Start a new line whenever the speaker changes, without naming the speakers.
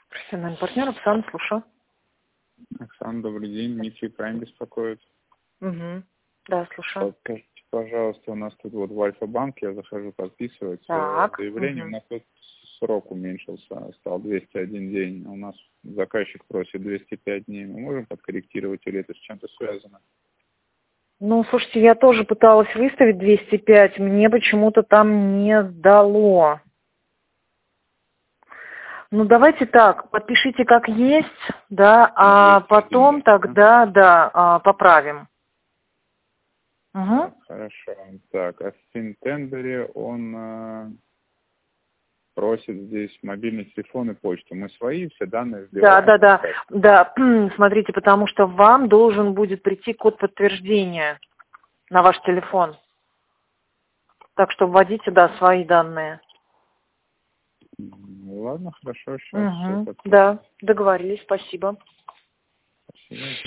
Профессиональный партнер, Оксана, слушаю.
Оксана, добрый день. Дмитрий Прайм беспокоит.
Угу. Да, слушаю.
Скажите, пожалуйста, у нас тут вот в Альфа-банк, я захожу подписывать
Так.
заявление, у нас тут срок уменьшился, стал 201 день, а у нас заказчик просит 205 дней. Мы можем подкорректировать или это с чем-то связано?
Ну, слушайте, я тоже пыталась выставить 205, мне почему-то там не дало. Ну, давайте так, подпишите как есть, да, а потом тогда, да, поправим. Угу.
Хорошо. Так, а в Финтендере он просит здесь мобильный телефон и почту. Мы свои все данные вбиваем.
Да. Смотрите, потому что вам должен будет прийти код подтверждения на ваш телефон. Так что вводите, да, свои данные.
Ладно, хорошо, сейчас все подпишем.
Да, договорились, спасибо.
Спасибо.